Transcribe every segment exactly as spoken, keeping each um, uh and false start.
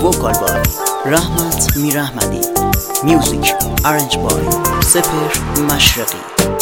vocal by Rahmat Mirahmadi, music arranged by Sefer Mashriqi.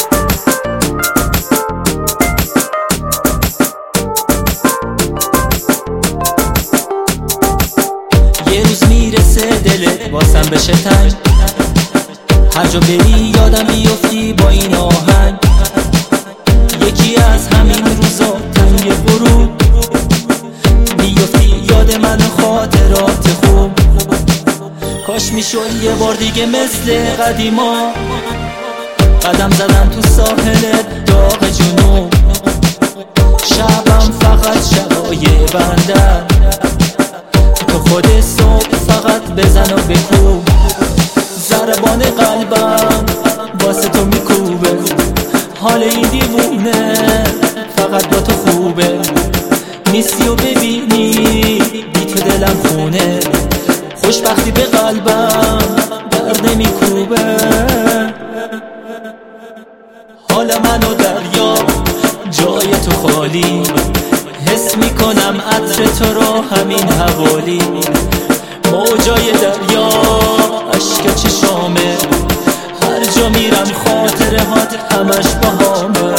یه روز میرسه دلت واسم بشه تنگ، هر جا بری یادم بیفتی با این آهنگ. یکی از همین روزا تنگ غروب بیفتی یاد من و خاطرات خوب. کاش میشد یه بار دیگه مثل قدیما قدم زدم تو ساحل داغ جنوب. شبم فقط شبای بندر، تو خود صبح فقط بزن و بکوب. ضربان قلبم واسه تو میکوبه، حال این دیوونه فقط با تو خوبه. نیستی و ببینی بی تو دلم خونه، خوشبختی به قلبم در نمیکوبه. حال من و دریا جای تو خالی، حس میکنم عطر تو رو همین حوالی. موجای دریا عشق چشامه، هر جا میرم خاطره هات همش باهامه.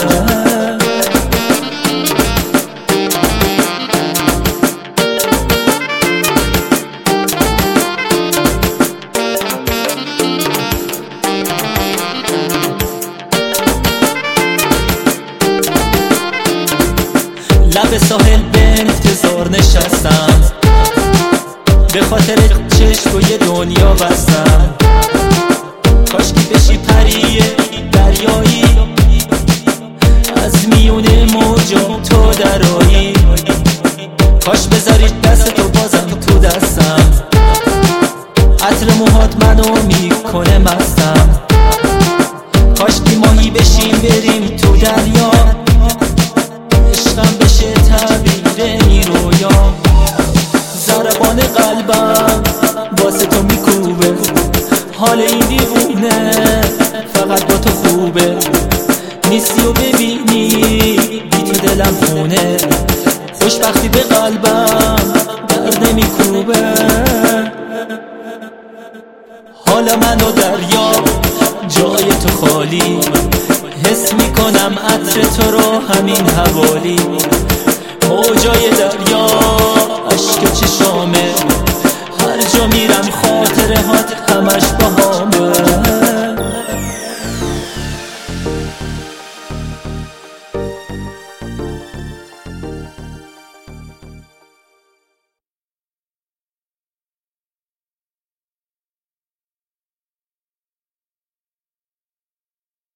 لب ساحل به انتظار نشستم، به خاطر چشم و یه دنیا بستم. کاش که بشی پری دریایی، از میونه موجا تو درایی. کاش بذاری دست تو بازم تو دستم، عطر موهات منو میکنه مستم. کاش که ماهی بشیم بریم تو دریا، عشقم بشه تعبیر این رویا. ضربان قلبم واسه تو میکوبه، حال این دیوونه فقط با تو خوبه. نیستی و ببینی بی تو دلم خونه، خوشبختی به قلبم در نمیکوبه. حال من و دریا جای تو خالی، حس میکنم عطر تو رو همین حوالی. موجای دریا عشق چشامه، هر جا میرم خاطره هات همش باهامه.